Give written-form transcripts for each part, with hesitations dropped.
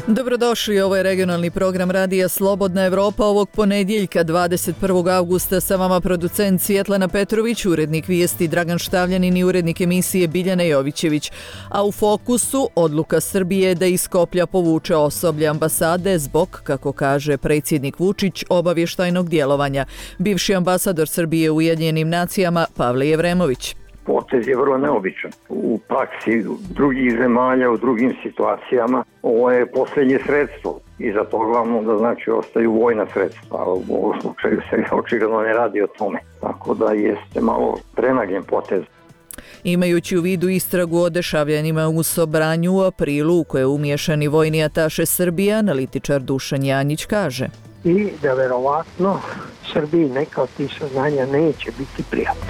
Dobrodošli, ovo je regionalni program Radija Slobodna Evropa ovog ponedjeljka 21. augusta. Sa vama producent Svjetlana Petrović, urednik vijesti Dragan Štavljanin i urednik emisije Biljana Jovićević. A u fokusu odluka Srbije da iz Skoplja povuče osoblje ambasade zbog, kako kaže predsjednik Vučić, obavještajnog djelovanja. Bivši ambasador Srbije u Ujedinjenim nacijama Pavle Jevremović. Potez je vrlo neobičan. U praksi drugih zemalja, u drugim situacijama, ovo je posljednje sredstvo i za to glavno da znači ostaju vojna sredstva, a u ovom slučaju se očigledno ne radi o tome. Tako da jeste malo prenagljen potez. Imajući u vidu istragu o dešavljanjima u Sobranju u aprilu u koje je umiješan i vojni ataše Srbije, analitičar Dušan Janjić kaže: I da verovatno Srbiji neka od tih saznanja neće biti prijatno.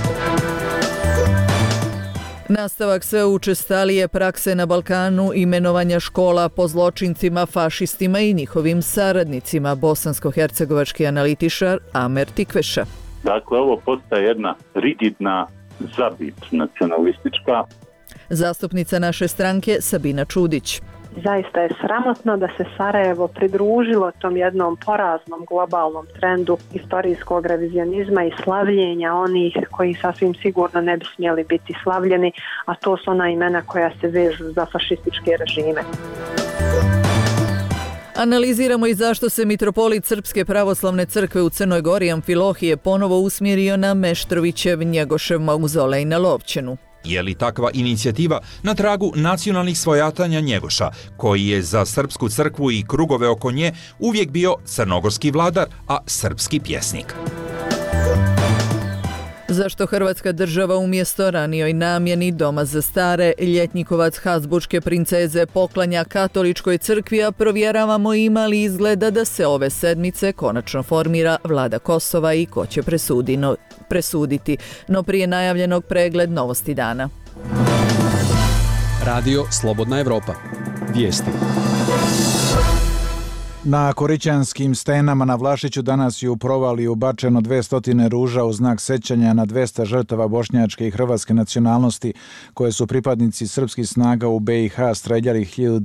Nastavak sve učestalije prakse na Balkanu imenovanja škola po zločincima, fašistima i njihovim saradnicima, bosansko-hercegovački analitičar Amer Tikveša. Dakle, ovo postaje jedna rigidna zabit nacionalistička. Zastupnica naše stranke Sabina Čudić. Zaista je sramotno da se Sarajevo pridružilo tom jednom poraznom globalnom trendu istorijskog revizionizma i slavljenja onih koji sasvim sigurno ne bi smjeli biti slavljeni, a to su ona imena koja se vežu za fašističke režime. Analiziramo i zašto se mitropolit Srpske pravoslavne crkve u Crnoj Gori Amfilohije ponovo usmjerio na Meštrovićev Njegošev mauzolej na Lovćenu. Je li takva inicijativa na tragu nacionalnih svojatanja Njegoša, koji je za srpsku crkvu i krugove oko nje uvijek bio crnogorski vladar, a srpski pjesnik? Zašto Hrvatska država umjesto ranijoj namjeni doma za stare ljetnikovac Habsburške princeze poklanja katoličkoj crkvi, a provjeravamo ima li izgleda da se ove sedmice konačno formira vlada Kosova i ko će presuditi. No prije najavljenog pregled novosti dana. Radio Slobodna Evropa. Vijesti. Na Korićanskim stenama na Vlašiću danas je u provaliju bačeno 200 ruža u znak sećanja na 200 žrtava bošnjačke i hrvatske nacionalnosti koje su pripadnici srpskih snaga u BiH streljali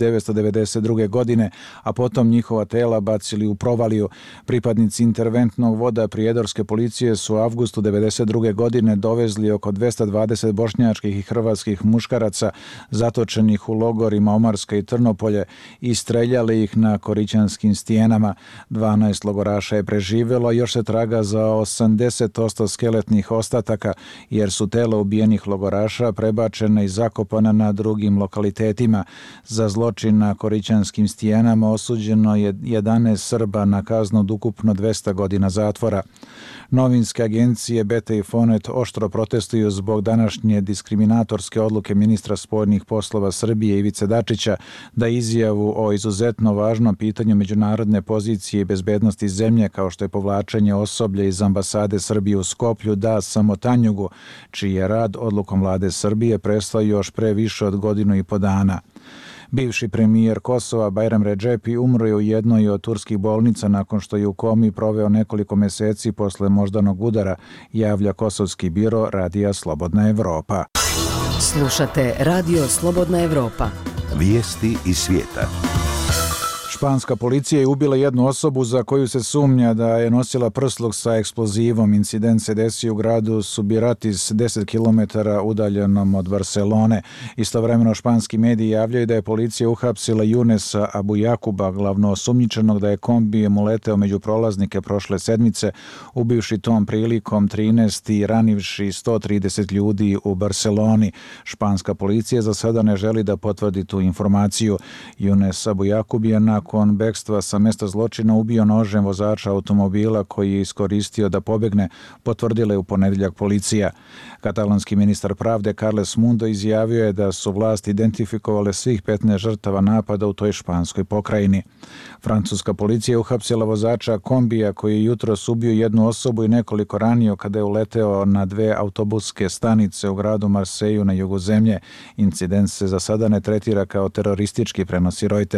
1992. godine, a potom njihova tela bacili u provaliju. Pripadnici interventnog voda prijedorske policije su u avgustu 1992. godine dovezli oko 220 bošnjačkih i hrvatskih muškaraca zatočenih u logorima Omarska i Trnopolje i streljali ih na Korićanskim stijenama. 12 logoraša je preživjelo, još se traga za 80% skeletnih ostataka, jer su tela ubijenih logoraša prebačena i zakopana na drugim lokalitetima. Za zločin na Korićanskim stijenama osuđeno je 11 Srba na kaznu od ukupno 200 godina zatvora. Novinske agencije Beta i Fonet oštro protestuju zbog današnje diskriminatorske odluke ministra spoljnih poslova Srbije Ivice Dačića da izjavu o izuzetno važnom pitanju međunarodne pozicije i bezbednosti zemlje, kao što je povlačenje osoblja iz ambasade Srbije u Skoplju, da samo Tanjugu, čiji je rad odlukom vlade Srbije prestao još pre više od godinu i po dana. Bivši premijer Kosova Bajram Redžepi umro je u jednoj od turskih bolnica nakon što je u komi proveo nekoliko mjeseci posle moždanog udara, javlja kosovski biro Radija Slobodna Evropa. Slušate Radio Slobodna Evropa. Vijesti iz svijeta. Španska policija je ubila jednu osobu za koju se sumnja da je nosila prsluk sa eksplozivom. Incident se desio u gradu Subiratis, 10 km udaljenom od Barcelone. Istovremeno španski mediji javljaju da je policija uhapsila Junesa Abu Jakuba, glavno osumnjičenog da je kombijem uleteo među prolaznike prošle sedmice, ubivši tom prilikom 13 i ranivši 130 ljudi u Barceloni. Španska policija za sada ne želi da potvrdi tu informaciju. Junes Abu Jakub je nakon bekstva sa mjesta zločina ubio nožem vozača automobila koji je iskoristio da pobegne, potvrdila je u ponedjeljak policija. Katalonski ministar pravde Carles Mundo izjavio je da su vlasti identifikovale svih 15 žrtava napada u toj španskoj pokrajini. Francuska policija je uhapsila vozača kombija koji je jutros ubio jednu osobu i nekoliko ranio kada je uleteo na 2 autobuske stanice u gradu Marseju na jugu zemlje. Incident se za sada ne tretira kao teroristički, prenosi Reuters.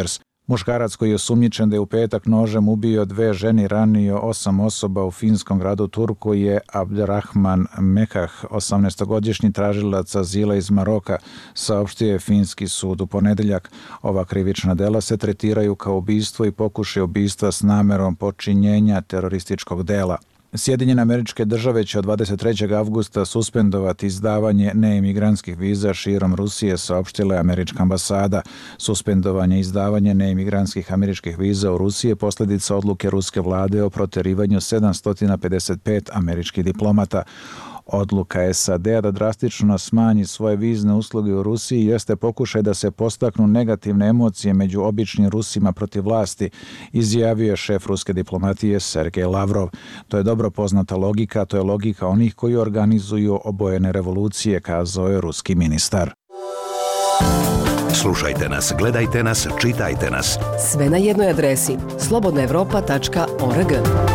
Muškarac koji je osumnjičen da je u petak nožem ubio 2 žene i ranio 8 osoba u finskom gradu Turku je Abderrahman Mekah, 18-godišnji tražilac azila iz Maroka, saopštio je finski sud u ponedeljak. Ova krivična dela se tretiraju kao ubistvo i pokušaj ubistva s namerom počinjenja terorističkog dela. Sjedinjene Američke Države će od 23. avgusta suspendovati izdavanje neimigrantskih viza širom Rusije, saopštila je američka ambasada. Suspendovanje i izdavanje neimigrantskih američkih viza u Rusiji je posljedica odluke ruske vlade o proterivanju 755 američkih diplomata. Odluka SAD-a da drastično smanji svoje vizne usluge u Rusiji jeste pokušaj da se podstaknu negativne emocije među običnim Rusima protiv vlasti, izjavio je šef ruske diplomatije Sergej Lavrov. To je dobro poznata logika, to je logika onih koji organizuju obojene revolucije, kazao je ruski ministar. Slušajte nas, gledajte nas, čitajte nas. Sve na jednoj adresi slobodnaevropa.org.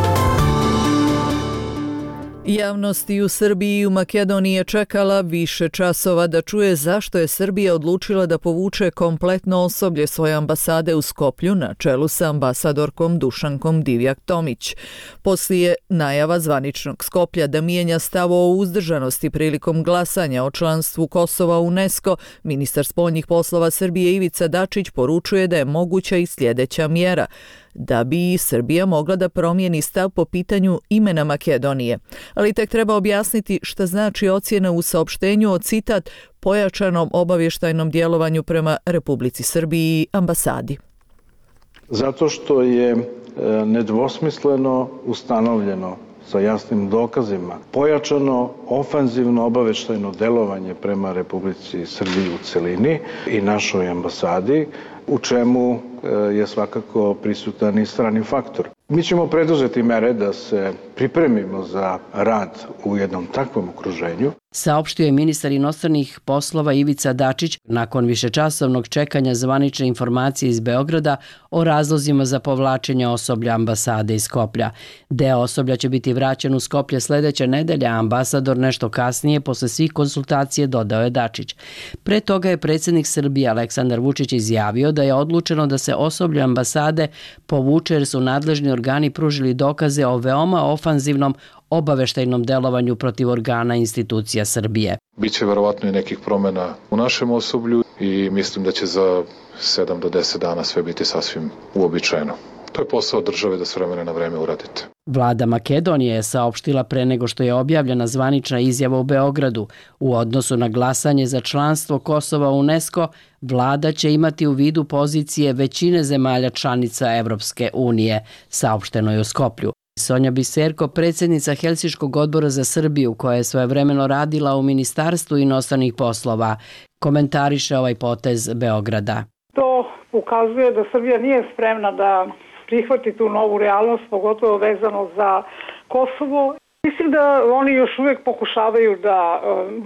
Javnost i u Srbiji i u Makedoniji je čekala više časova da čuje zašto je Srbija odlučila da povuče kompletno osoblje svoje ambasade u Skoplju na čelu sa ambasadorkom Dušankom Divjak-Tomić. Poslije najava zvaničnog Skoplja da mijenja stav o uzdržanosti prilikom glasanja o članstvu Kosova u UNESCO, ministar spoljnih poslova Srbije Ivica Dačić poručuje da je moguća i sljedeća mjera – da bi i Srbija mogla da promijeni stav po pitanju imena Makedonije. Ali tek treba objasniti šta znači ocjena u saopštenju o, citat, pojačanom obavještajnom djelovanju prema Republici Srbiji i ambasadi. Zato što je nedvosmisleno ustanovljeno sa jasnim dokazima pojačano ofenzivno obavještajno djelovanje prema Republici Srbiji u celini i našoj ambasadi, u čemu je svakako prisutan i strani faktor. Mi ćemo preduzeti mere da se pripremimo za rad u jednom takvom okruženju. Saopštio je ministar inostranih poslova Ivica Dačić nakon višečasovnog čekanja zvanične informacije iz Beograda o razlozima za povlačenje osoblja ambasade iz Skoplja. Deo osoblja će biti vraćen u Skoplje sljedeće nedelje, a ambasador nešto kasnije posle svih konsultacije, dodao je Dačić. Pre toga je predsjednik Srbije Aleksandar Vučić izjavio da je odlučeno da se osoblje ambasade povuče jer su nadležni organi pružili dokaze o veoma ofanzivnom obaveštajnom delovanju protiv organa institucija Srbije. Biće verovatno i nekih promjena u našem osoblju i mislim da će za 7 do 10 dana sve biti sasvim uobičajeno. To je posao države da s vremena na vreme uradite. Vlada Makedonije je saopštila pre nego što je objavljena zvanična izjava u Beogradu. U odnosu na glasanje za članstvo Kosova u UNESCO, vlada će imati u vidu pozicije većine zemalja članica Evropske unije, saopšteno je u Skoplju. Sonja Biserko, predsjednica Helsinškog odbora za Srbiju, koja je svojevremeno radila u Ministarstvu inostranih poslova, komentariše ovaj potez Beograda. To ukazuje da Srbija nije spremna da prihvati tu novu realnost, pogotovo vezano za Kosovo. Mislim da oni još uvijek pokušavaju da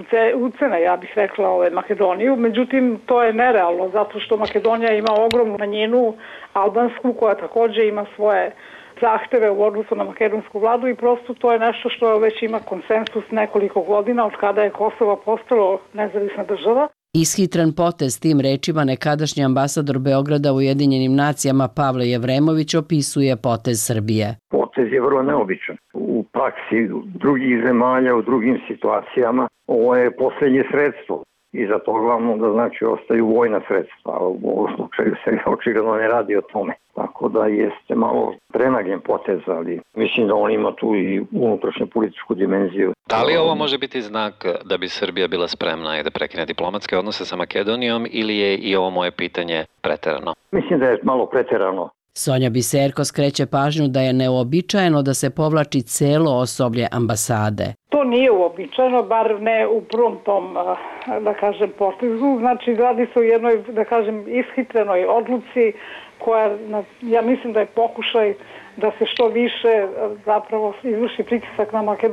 ucene, ja bih rekla, Makedoniju, međutim to je nerealno, zato što Makedonija ima ogromnu manjinu albansku koja također ima svoje zahteve u odnosu na makedonsku vladu i prosto to je nešto što već ima konsensus nekoliko godina od kada je Kosovo postalo nezavisna država. Ishitren potez, tim rečima nekadašnji ambasador Beograda u Ujedinjenim nacijama Pavle Jevremović opisuje potez Srbije. Potez je vrlo neobičan. U praksi drugih zemalja, u drugim situacijama, ovo je posljednje sredstvo. I za to glavno da znači ostaju vojna sredstva, a u ovom slučaju se očigledno ne radi o tome. Tako da jeste malo prenagljen potez, ali mislim da on ima tu i unutrašnju političku dimenziju. Da li ovo može biti znak da bi Srbija bila spremna i da prekine diplomatske odnose sa Makedonijom ili je i ovo moje pitanje preterano? Mislim da je malo preterano. Sonja Biserko skreće pažnju da je neuobičajeno da se povlači celo osoblje ambasade. To nije uobičajeno, bar ne u prvom tom, da kažem, potezu. Znači, radi se o jednoj, da kažem, ishitrenoj odluci koja, ja mislim da je pokušaj da se što više zapravo izvrši pritisak na Makedoniju.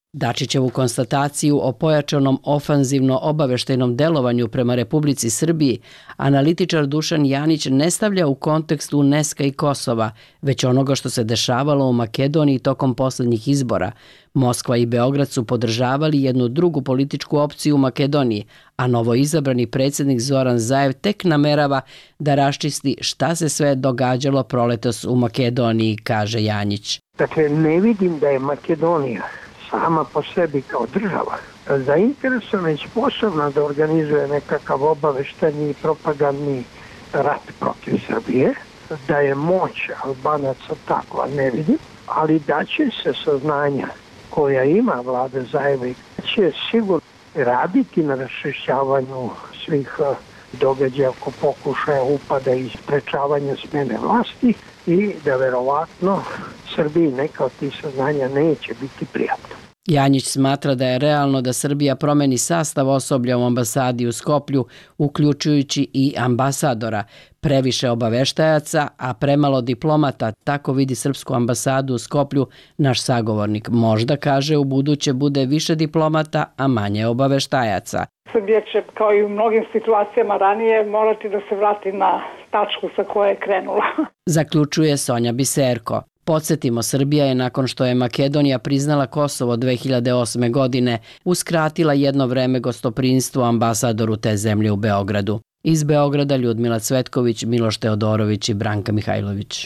Dačićevu konstataciju o pojačanom ofanzivno-obaveštajnom delovanju prema Republici Srbiji analitičar Dušan Janić ne stavlja u kontekstu UNESCO i Kosova, već onoga što se dešavalo u Makedoniji tokom poslednjih izbora. Moskva i Beograd su podržavali jednu drugu političku opciju u Makedoniji, a novoizabrani predsjednik Zoran Zaev tek namerava da raščisti šta se sve događalo proletos u Makedoniji, kaže Janjić. Dakle, ne vidim da je Makedonija sama po sebi kao država zainteresovana i sposobna da organizuje nekakav obavešteni i propagandni rat protiv Srbije, da je moć Albanaca takva, ne vidim, ali da će se saznanja koja ima vlada Zaeva će sigurno raditi na raščišćavanju svih događaja oko pokušaja upada i sprečavanja smene vlasti i da verovatno Srbiji neka od tih saznanja neće biti prijatno. Janjić smatra da je realno da Srbija promeni sastav osoblja u ambasadi u Skoplju, uključujući i ambasadora. Previše obaveštajaca, a premalo diplomata, tako vidi srpsku ambasadu u Skoplju naš sagovornik. Možda, kaže, u buduće bude više diplomata, a manje obaveštajaca. Srbija će, kao i u mnogim situacijama ranije, morati da se vrati na tačku sa koje je krenula. Zaključuje Sonja Biserko. Podsjetimo, Srbija je nakon što je Makedonija priznala Kosovo 2008. godine uskratila jedno vreme gostoprinstvo ambasadoru te zemlje u Beogradu. Iz Beograda Ljudmila Cvetković, Miloš Teodorović i Branka Mihajlović.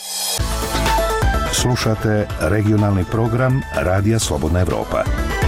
Slušate regionalni program Radija Slobodna Evropa.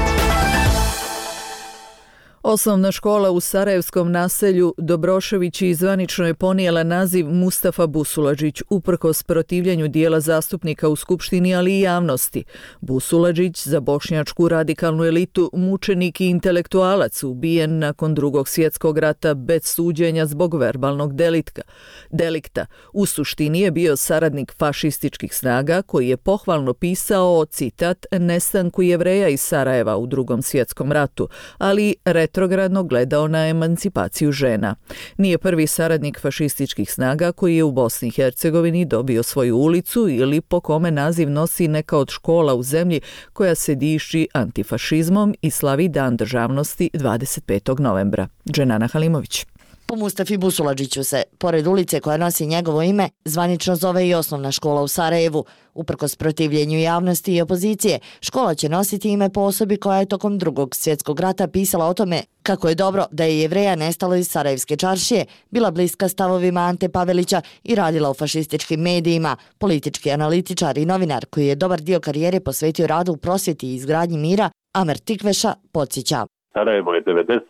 Osnovna škola u sarajevskom naselju Dobroševići zvanično je ponijela naziv Mustafa Busuladžić uprkos protivljenju dijela zastupnika u Skupštini, ali i javnosti. Busuladžić, za bošnjačku radikalnu elitu, mučenik i intelektualac, ubijen nakon Drugog svjetskog rata bez suđenja zbog verbalnog delikta. U suštini je bio saradnik fašističkih snaga koji je pohvalno pisao o, citat, nestanku Jevreja iz Sarajeva u Drugom svjetskom ratu, ali retrogradno gledao na emancipaciju žena. Nije prvi saradnik fašističkih snaga koji je u Bosni i Hercegovini dobio svoju ulicu ili po kome naziv nosi neka od škola u zemlji koja se diši antifašizmom i slavi Dan državnosti 25. novembra. Dženana Halimović. Po Mustafi Busuladžiću se, pored ulice koja nosi njegovo ime, zvanično zove i osnovna škola u Sarajevu. Uprkos protivljenju javnosti i opozicije, škola će nositi ime po osobi koja je tokom Drugog svjetskog rata pisala o tome kako je dobro da je Jevreja nestalo iz Sarajevske čaršije, bila bliska stavovima Ante Pavelića i radila u fašističkim medijima. Politički analitičar i novinar koji je dobar dio karijere posvetio radu u prosvjeti i izgradnji mira, Amer Tikveša podsjeća. Sarajevo je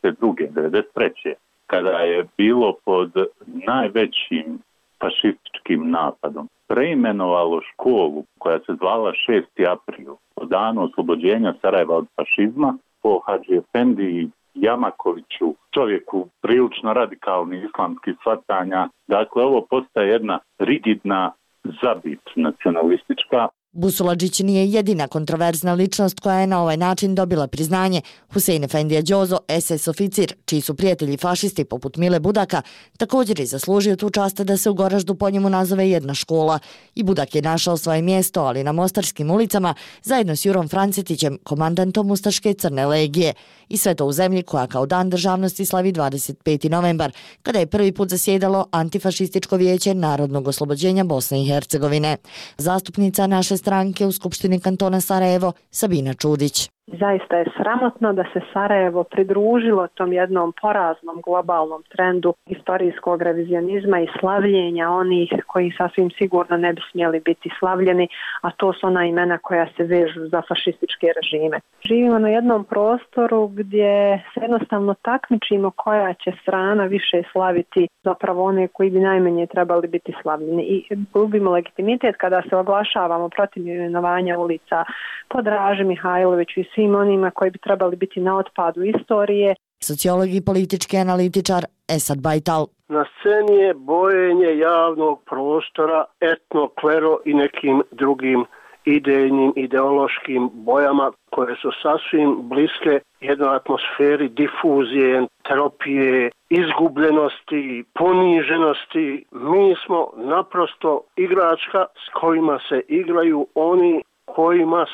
92. 93. kada je bilo pod najvećim fašističkim napadom, preimenovalo školu koja se zvala 6. april, po danu oslobođenja Sarajeva od fašizma, po Hadži Efendi Jamakoviću, čovjeku prilično radikalnih islamskih shvatanja. Dakle, ovo postaje jedna rigidna zabit nacionalistička. Busuladžić nije jedina kontroverzna ličnost koja je na ovaj način dobila priznanje. Husein Efendija Đozo, SS oficir, čiji su prijatelji fašisti poput Mile Budaka, također je zaslužio tu čast da se u Goraždu po njemu nazove jedna škola. I Budak je našao svoje mjesto, ali na mostarskim ulicama, zajedno s Jurom Francetićem, komandantom Ustaške crne legije. I sve to u zemlji koja kao Dan državnosti slavi 25. novembar, kada je prvi put zasjedalo Antifašističko vijeće Narodnog oslobođenja Bosne i Hercegovine. Zastupnica naše stranke u Skupštini kantona Sarajevo, Sabina Čudić. Zaista je sramotno da se Sarajevo pridružilo tom jednom poraznom globalnom trendu istorijskog revizionizma i slavljenja onih koji sasvim sigurno ne bi smjeli biti slavljeni, a to su ona imena koja se vežu za fašističke režime. Živimo na jednom prostoru gdje se jednostavno takmičimo koja će strana više slaviti zapravo one koji bi najmanje trebali biti slavljeni i gubimo legitimitet kada se oglašavamo protiv imenovanja ulica po Draži Mihajloviću i svim onima koji bi trebali biti na otpadu istorije. Sociolog i politički analitičar Esad Bajtal. Na sceni je bojenje javnog prostora etno, klero i nekim drugim idejnim, ideološkim bojama koje su sasvim bliske jednoj atmosferi difuzije, entropije, izgubljenosti, poniženosti. Mi smo naprosto igračka s kojima se igraju oni kojima smo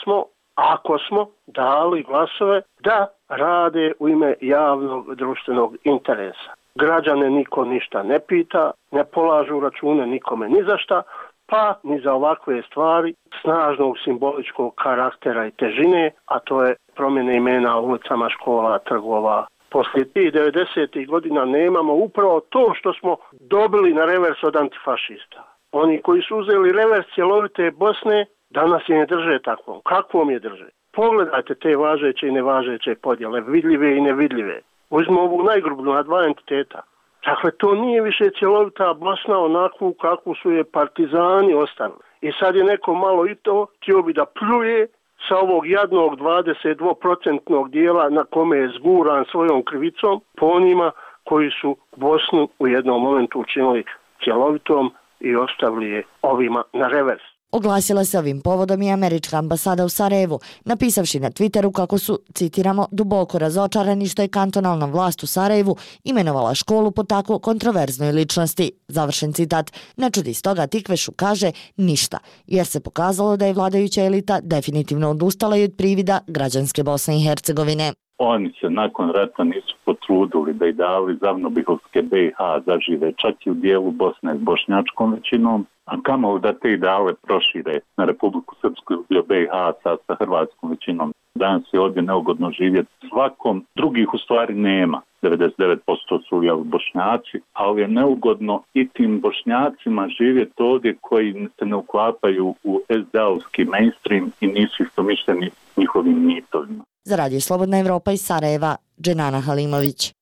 ako smo dali glasove da rade u ime javnog društvenog interesa. Građane niko ništa ne pita, ne polažu račune nikome ni za šta, pa ni za ovakve stvari snažnog simboličkog karaktera i težine, a to je promjene imena ulicama, škola, trgova. Poslije tih 90. godina nemamo upravo to što smo dobili na revers od antifašista. Oni koji su uzeli revers cjelovite Bosne, danas je ne drže takvom. Kakvom je drže? Pogledajte te važeće i nevažeće podjele, vidljive i nevidljive. Uzmimo ovu najgrublju na dva entiteta. Dakle, to nije više cjelovita Bosna onakvu kakvu su je partizani ostavili. I sad je neko malo i to htio bi da pljuje sa ovog jadnog 22% dijela na kome je zguran svojom krivicom po onima koji su Bosnu u jednom momentu učinili cjelovitom i ostavili je ovima na revers. Oglasila se ovim povodom i američka ambasada u Sarajevu, napisavši na Twitteru kako su, citiramo, duboko razočarani što je kantonalna vlast u Sarajevu imenovala školu po tako kontroverznoj ličnosti. Završen citat. Ne čudi stoga Tikvešu kaže ništa, jer se pokazalo da je vladajuća elita definitivno odustala i od privida građanske Bosne i Hercegovine. Oni se nakon rata nisu potrudili da i dali Zavnobihovske BiH zažive čak i u dijelu Bosne s bošnjačkom većinom, a kamoli da te ideale prošire na Republiku Srpsku ili BiH sa hrvatskom većinom. Danas je ovdje neugodno živjeti svakom, drugih u stvari nema. 99% su Bošnjaci, ali je neugodno i tim Bošnjacima živjeti ovdje koji se ne uklapaju u SDA-ovski mainstream i nisu istomišljeni njihovim mitovima. Za Radio Slobodna Evropa iz Sarajeva, Dženana Halimović.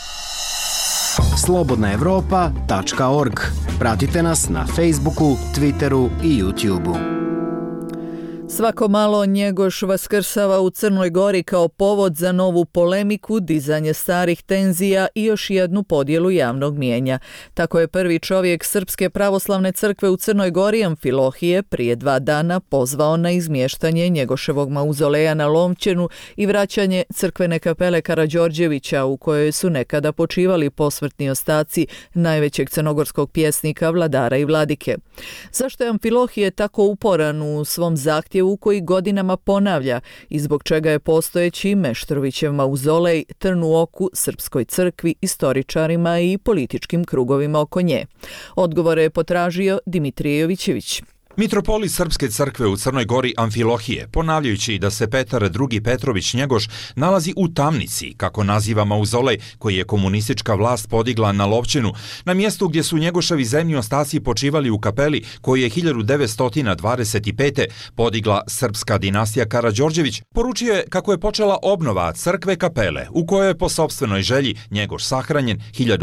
slobodnaevropa.org. Pratite nas na Facebooku, Twitteru i YouTubeu. Svako malo Njegoš vaskrsava u Crnoj Gori kao povod za novu polemiku, dizanje starih tenzija i još jednu podjelu javnog mijenja. Tako je prvi čovjek Srpske pravoslavne crkve u Crnoj Gori, Amfilohije, prije 2 dana pozvao na izmještanje Njegoševog mauzoleja na Lomćenu i vraćanje crkvene kapele Karađorđevića u kojoj su nekada počivali posmrtni ostaci najvećeg crnogorskog pjesnika, vladara i vladike. Zašto je Amfilohije tako uporan u svom zahtjevu koji godinama ponavlja i zbog čega je postojeći Meštrovićev mauzolej trn u oku Srpskoj crkvi, istoričarima i političkim krugovima oko nje? Odgovore je potražio Dimitrije Jovićević. Mitropolit Srpske crkve u Crnoj Gori Amfilohije, ponavljajući da se Petar II. Petrović Njegoš nalazi u tamnici, kako naziva mauzolej koji je komunistička vlast podigla na Lovćenu, na mjestu gdje su Njegoševi zemlji ostaci počivali u kapeli koju je 1925. podigla srpska dinastija Karađorđević, poručio je kako je počela obnova crkve kapele u kojoj je po sopstvenoj želji Njegoš sahranjen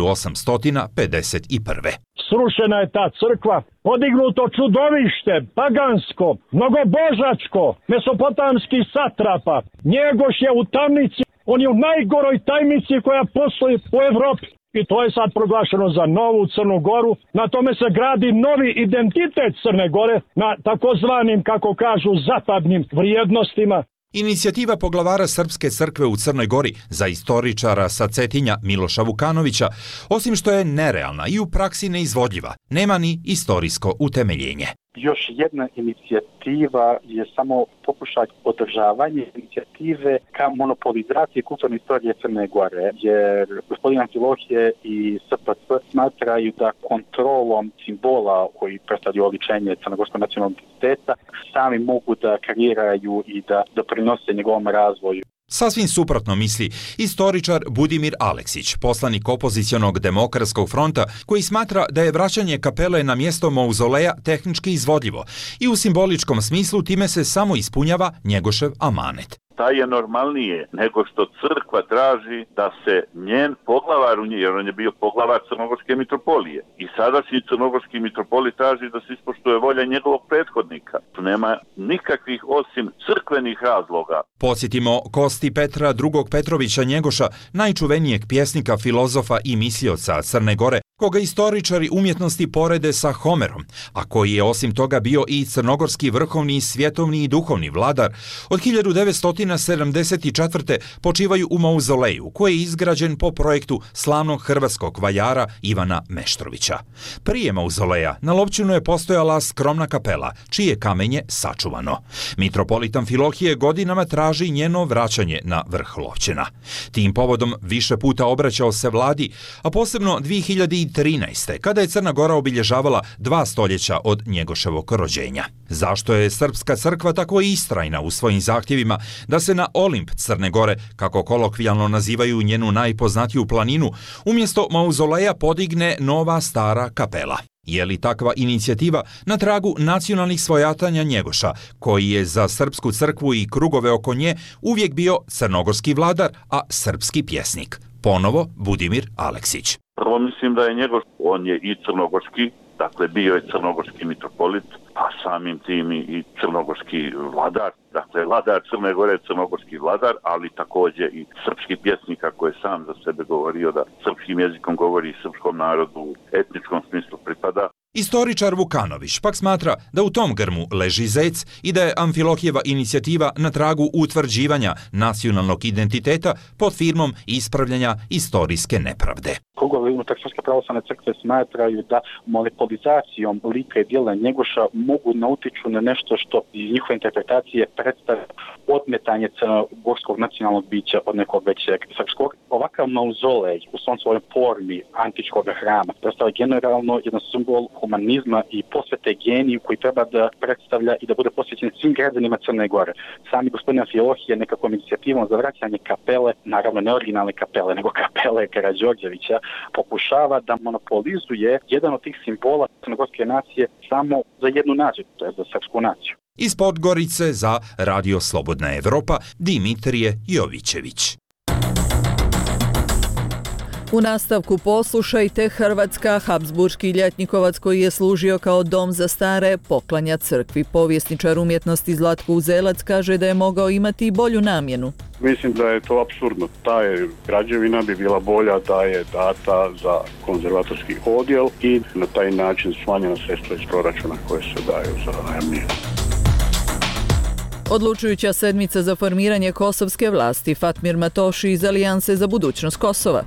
1851. Srušena je ta crkva, podignuto čudovište, pagansko, mnogobožačko, mesopotamski satrapa. Njegoš je u tamnici, on je u najgoroj tajnici koja postoji u Evropi. I to je sad proglašeno za novu Crnu Goru. Na tome se gradi novi identitet Crne Gore na takozvanim, kako kažu, zapadnim vrijednostima. Inicijativa poglavara Srpske crkve u Crnoj Gori za istoričara sa Cetinja Miloša Vukanovića, osim što je nerealna i u praksi neizvodljiva, nema ni istorijsko utemeljenje. Još jedna inicijativa je samo pokušaj održavanja inicijative ka monopolizaciji kulturne istorije Crne Gore, jer gospodin Amfilohije i SPC smatraju da kontrolom simbola koji predstavljaju oličenje crnogorskog nacionalnog identiteta sami mogu da kreiraju i da doprinose njegovom razvoju. Sasvim suprotno misli istoričar Budimir Aleksić, poslanik opozicionog Demokratskog fronta, koji smatra da je vraćanje kapele na mjesto mauzoleja tehnički izvodljivo i u simboličkom smislu time se samo ispunjava Njegošev amanet. Taj je normalnije nego što crkva traži da se njen poglavar, jer on je bio poglavar Crnogorske mitropolije. I sadašnji Crnogorski mitropolit traži da se ispoštuje volja njegovog prethodnika. Nema nikakvih osim crkvenih razloga. Podsjetimo kosti Petra II. Petrovića Njegoša, najčuvenijeg pjesnika, filozofa i mislioca Crne Gore, koga istoričari umjetnosti porede sa Homerom, a koji je osim toga bio i crnogorski vrhovni, svjetovni i duhovni vladar, od 1974. počivaju u mauzoleju koji je izgrađen po projektu slavnog hrvatskog vajara Ivana Meštrovića. Prije mauzoleja na Lovćinu je postojala skromna kapela, čije kamenje sačuvano. Mitropolit Amfilohije godinama traži njeno vraćanje na vrh Lovćena. Tim povodom više puta obraćao se vladi, a posebno 2013. kada je Crna Gora obilježavala 2 stoljeća od Njegoševog rođenja. Zašto je Srpska crkva tako istrajna u svojim zahtjevima da se na Olimp Crne Gore, kako kolokvijalno nazivaju njenu najpoznatiju planinu, umjesto mauzoleja podigne nova stara kapela? Je li takva inicijativa na tragu nacionalnih svojatanja Njegoša, koji je za Srpsku crkvu i krugove oko nje uvijek bio crnogorski vladar, a srpski pjesnik? Ponovo Budimir Aleksić. Prvo mislim da je Njegoš, on je i crnogorski, dakle bio je crnogorski mitropolit, a samim tim i crnogorski vladar. Dakle, vladar Crne Gore je crnogorski vladar, ali također i srpski pjesnik, kako je sam za sebe govorio da srpskim jezikom govori i srpskom narodu u etničkom smislu pripada. Istoričar Vukanović pak smatra da u tom grmu leži zec i da je Amfilohijeva inicijativa na tragu utvrđivanja nacionalnog identiteta pod firmom ispravljanja istorijske nepravde. Krugovi unutar Srpske pravoslavne crkve smatraju da monopolizacijom lika i djela Njegoša mogu nautiču na nešto što iz njihove interpretacije predstavlja odmetanje crnogorskog nacionalnog bića od nekog većeg srpskog. Ovakav mauzolej u svom svojoj formi antičkog hrama predstavlja generalno jedan simbol humanizma i posvete geniju koji treba da predstavlja i da bude posvećen svim građanima Crne Gore. Sami gospodin Amfilohije nekakvom inicijativom za vraćanje kapele, naravno ne originalne kapele, nego kapele Karađorđevića, pokušava da monopolizuje jedan od tih simbola crnogorske nacije samo za jednu naciju, to je za srpsku naciju. Iz Podgorice za Radio Slobodna Evropa, Dimitrije Jovićević. U nastavku poslušajte, Hrvatska, Habsburški ljetnikovac koji je služio kao dom za stare, poklanja crkvi. Povjesničar umjetnosti Zlatko Uzelac kaže da je mogao imati i bolju namjenu. Mislim da je to apsurdno. Ta građevina bi bila bolja da je data za konzervatorski odjel i na taj način smanjena sredstva iz proračuna koje se daju za najamninu. Odlučujuća sedmica za formiranje kosovske vlasti. Fatmir Matoši iz Alijanse za budućnost Kosova.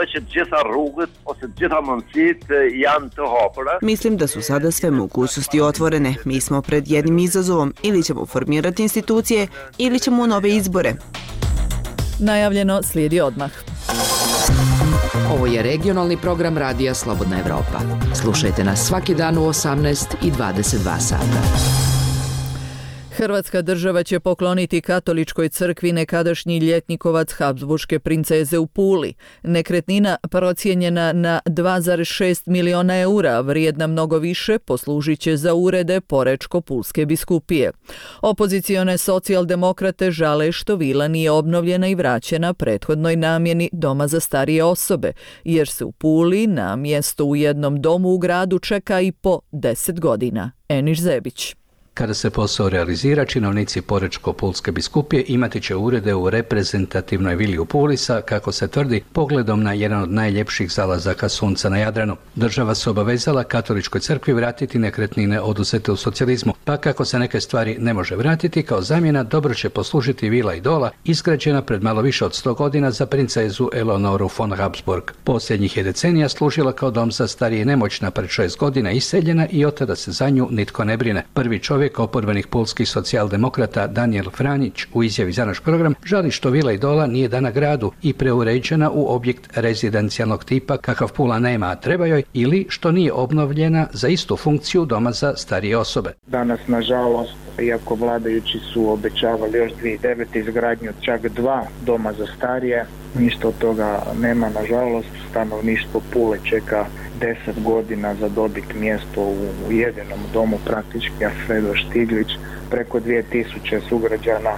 Mislim da su sada sve mogućnosti otvorene. Mi smo pred jednim izazovom. Ili ćemo formirati institucije, ili ćemo u nove izbore. Najavljeno slijedi odmah. Ovo je regionalni program Radija Slobodna Evropa. Slušajte nas svaki dan u 18 i 22 sata. Hrvatska država će pokloniti katoličkoj crkvi nekadašnji ljetnikovac Habsburške princeze u Puli. Nekretnina procijenjena na 2,6 miliona eura, vrijedna mnogo više, poslužit će za urede Porečko-Pulske biskupije. Opozicione socijaldemokrate žale što vila nije obnovljena i vraćena prethodnoj namjeni doma za starije osobe, jer se u Puli na mjesto u jednom domu u gradu čeka i po 10 godina. Eniš Zebić. Kada se posao realizira, činovnici Porečko-Pulske biskupije imati će urede u reprezentativnoj vili u Puli sa, kako se tvrdi, pogledom na jedan od najljepših zalazaka sunca na Jadranu. Država se obavezala katoličkoj crkvi vratiti nekretnine oduzete u socijalizmu, pa kako se neke stvari ne može vratiti, kao zamjena dobro će poslužiti vila Idola, izgrađena pred malo više od 100 godina za princezu Eleonoru von Habsburg. Posljednjih je decenija služila kao dom za starije i nemoćna, pred 6 godina iseljena i od tada se za nju nitko ne brine. Prvi čovjek oporbenih pulskih socijaldemokrata Daniel Franjić u izjavi za naš program žali što vila Idola nije dana gradu i preuređena u objekt rezidencijalnog tipa kakav Pula nema, a treba joj, ili što nije obnovljena za istu funkciju doma za starije osobe. Danas, nažalost, iako vladajući su obećavali još 2009. izgradnju čak 2 doma za starije, ništa od toga nema, nažalost. Stanovništvo Pule čeka 10 godina za dobiti mjesto u jedinom domu, praktički Alfredo Štiglić. Preko 2000 sugrađana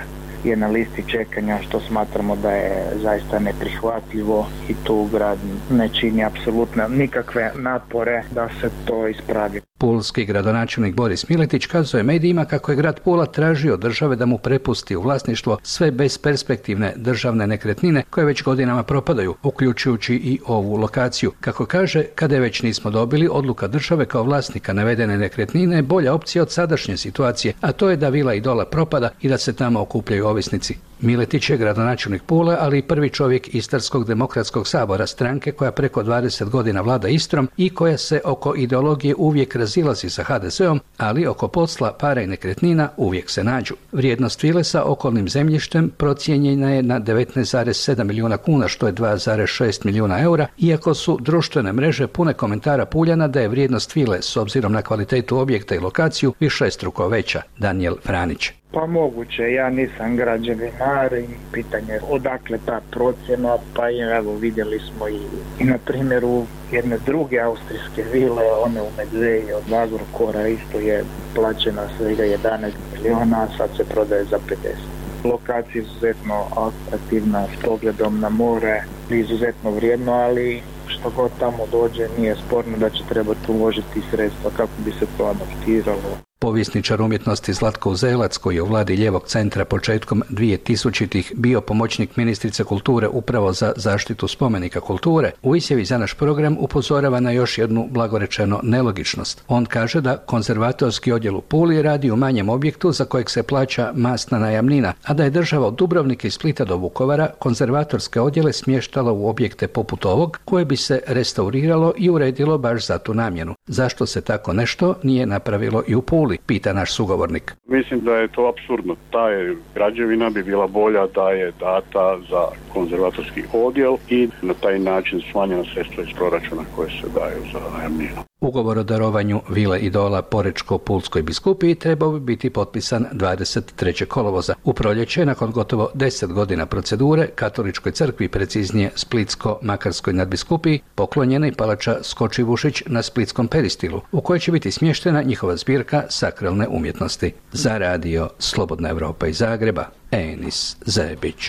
je na listi čekanja, što smatramo da je zaista neprihvatljivo i tu grad ne čini apsolutno nikakve napore da se to ispravi. Pulski gradonačelnik Boris Miletić kazuje medijima kako je grad Pula tražio od države da mu prepusti u vlasništvo sve besperspektivne državne nekretnine koje već godinama propadaju, uključujući i ovu lokaciju. Kako kaže, kada je već nismo dobili, odluka države kao vlasnika navedene nekretnine je bolja opcija od sadašnje situacije, a to je da Vila Idola propada i da se tamo okupljaju ovisnici. Miletić je gradonačelnik Pule, ali i prvi čovjek Istarskog demokratskog sabora, stranke koja preko 20 godina vlada Istrom i koja se oko ideologije uvijek razilazi sa HDZ-om, ali oko posla, para i nekretnina uvijek se nađu. Vrijednost vile sa okolnim zemljištem procijenjena je na 19,7 milijuna kuna, što je 2,6 milijuna eura, iako su društvene mreže pune komentara Puljana da je vrijednost vile, s obzirom na kvalitetu objekta i lokaciju, višestruko veća. Daniel Franić. Pa moguće, ja nisam građevinar i pitanje odakle ta procjena, pa evo vidjeli smo i na primjeru jedne druge austrijske vile, one u Medveji od Agrokora isto je plaćena svega 11 miliona, a sad se prodaje za 50. Lokacija je izuzetno atraktivna s pogledom na more, izuzetno vrijedno, ali što god tamo dođe nije sporno da će trebati uložiti sredstva kako bi se to adaptiralo. Povjesničar umjetnosti Zlatko Uzelac, koji je u vladi Lijevog centra početkom 2000-ih bio pomoćnik ministrice kulture upravo za zaštitu spomenika kulture, u izjavi za naš program upozorava na još jednu blagorečeno nelogičnost. On kaže da konzervatorski odjel u Puli radi u manjem objektu za kojeg se plaća masna najamnina, a da je država od Dubrovnika i Splita do Vukovara konzervatorske odjele smještala u objekte poput ovog, koje bi se restauriralo i uredilo baš za tu namjenu. Zašto se tako nešto nije napravilo i u Puli, pita naš sugovornik. Mislim da je to apsurdno. Ta građevina bi bila bolja da je data za konzervatorski odjel i na taj način smanjena sredstva iz proračuna koje se daju za najamninu. Ugovor o darovanju Vile Idola Porečko-Pulskoj biskupiji trebao bi biti potpisan 23. kolovoza. U proljeće, nakon gotovo 10 godina procedure, Katoličkoj crkvi, preciznije Splitsko-Makarskoj nadbiskupiji, poklonjena i palača Skočivušić na Splitskom peristilu, u kojoj će biti smještena njihova zbirka sakralne umjetnosti. Za radio Slobodna Evropa iz Zagreba, Enis Zebić.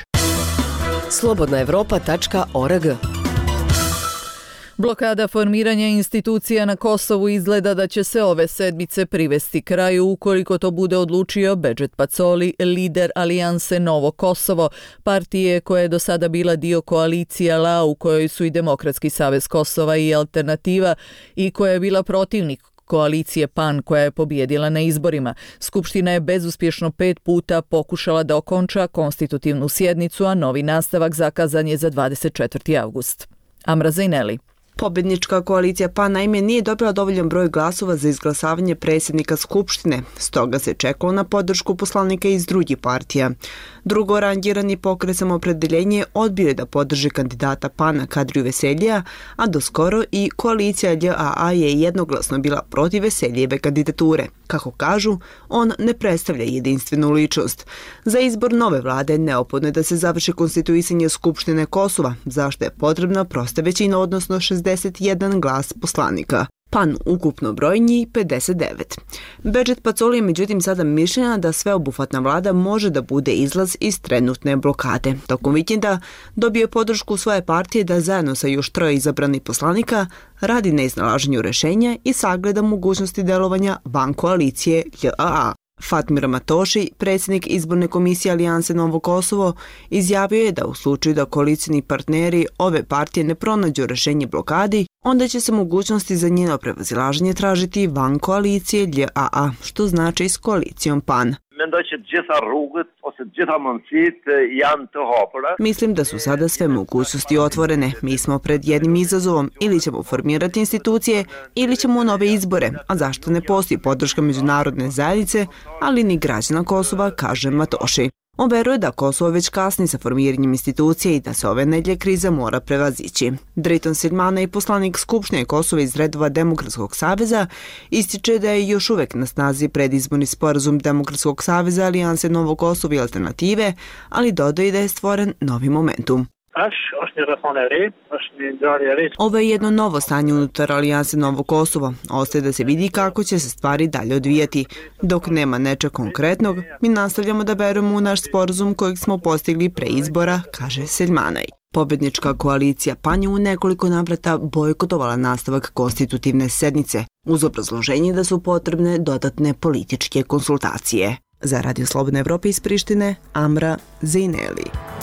slobodnaevropa.org. Blokada formiranja institucija na Kosovu izgleda da će se ove sedmice privesti kraju ukoliko to bude odlučio Bedžet Pacoli, lider alijanse Novo Kosovo, partije koja je do sada bila dio koalicije ALA u kojoj su i Demokratski savez Kosova i Alternativa i koja je bila protivnik koalicije PAN koja je pobjedila na izborima. Skupština je bezuspješno 5 puta pokušala da okonča konstitutivnu sjednicu, a novi nastavak zakazan je za 24. avgust. Amra Zajneli. Pobjednička koalicija PAN naime nije dobila dovoljan broj glasova za izglasavanje predsjednika Skupštine, stoga se čekalo na podršku poslanika iz drugih partija. Drugorangirani pokret Samoopredjeljenje odbio je da podrži kandidata PAN-a Kadriju Veselijeva, a doskoro i koalicija LJA je jednoglasno bila protiv Veselijeve kandidature. Kako kažu, on ne predstavlja jedinstvenu ličnost. Za izbor nove vlade neophodno je da se završi konstituisanje Skupštine Kosova, zašto je potrebna prosta većina, odnosno 61 glas poslanika. PAN ukupno broji njih 59. Bedžet Pacoli je međutim sada mišljenja da sveobuhvatna vlada može da bude izlaz iz trenutne blokade. Tokom vikenda dobio je podršku svoje partije da zajedno sa još 3 izabranih poslanika radi na iznalaženju rješenja i sagleda mogućnosti delovanja van koalicije LJA. Fatmir Matoši, predsjednik izborne komisije Alijanse Novo Kosovo, izjavio je da u slučaju da koalicijni partneri ove partije ne pronađu rješenje blokadi, onda će se mogućnosti za njeno prevazilaženje tražiti van koalicije LJA, što znači s koalicijom PAN. Mislim da su sada sve mogućnosti otvorene. Mi smo pred jednim izazovom, ili ćemo formirati institucije ili ćemo nove izbore, a zašto ne postoji podrška međunarodne zajednice, ali ni građana Kosova, kaže Matoši. On veruje da Kosovo već kasni sa formiranjem institucije i da se ove nedjelje kriza mora prevazići. Driton Silmana i poslanik Skupštine Kosova iz redova Demokratskog saveza ističe da je još uvijek na snazi predizborni sporazum Demokratskog saveza, Alijanse Novo Kosovo i Alternative, ali dodaje da je stvoren novi momentum. Ovo je jedno novo stanje unutar alijanse Novo Kosovo. Ostaje da se vidi kako će se stvari dalje odvijati. Dok nema nečeg konkretnog, mi nastavljamo da verujemo u naš sporazum kojeg smo postigli pre izbora, kaže Seljmanaj. Pobednička koalicija PAN je u nekoliko navrata bojkotovala nastavak konstitutivne sednice, uz obrazloženje da su potrebne dodatne političke konsultacije. Za Radio Slobodna Evropa iz Prištine, Amra Zejneli.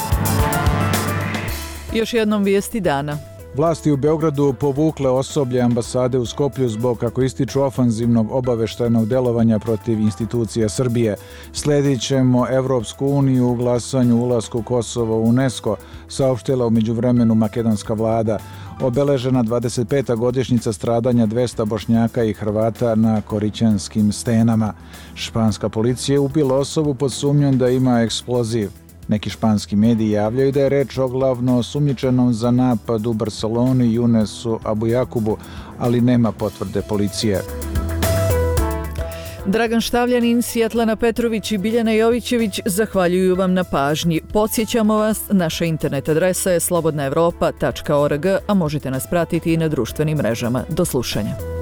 Još jednom vijesti dana. Vlasti u Beogradu povukle osoblje ambasade u Skoplju zbog, kako ističu, ofanzivnog obaveštajnog delovanja protiv institucija Srbije. Sledit ćemo Evropsku uniju u glasanju ulasku Kosova u UNESCO, saopštila u međuvremenu makedonska vlada. Obeležena 25. godišnjica stradanja 200 Bošnjaka i Hrvata na Korićanskim stenama. Španska policija je ubila osobu pod sumnjom da ima eksploziv. Neki španski mediji javljaju da je reč o glavno osumnjičenom za napad u Barceloni Younesu Abujakubu, ali nema potvrde policije. Dragan Štavljanin, Svjetlana Petrović i Biljana Jovićević zahvaljuju vam na pažnji. Podsjećamo vas, naša internet adresa je slobodnaevropa.org, a možete nas pratiti i na društvenim mrežama. Do slušanja.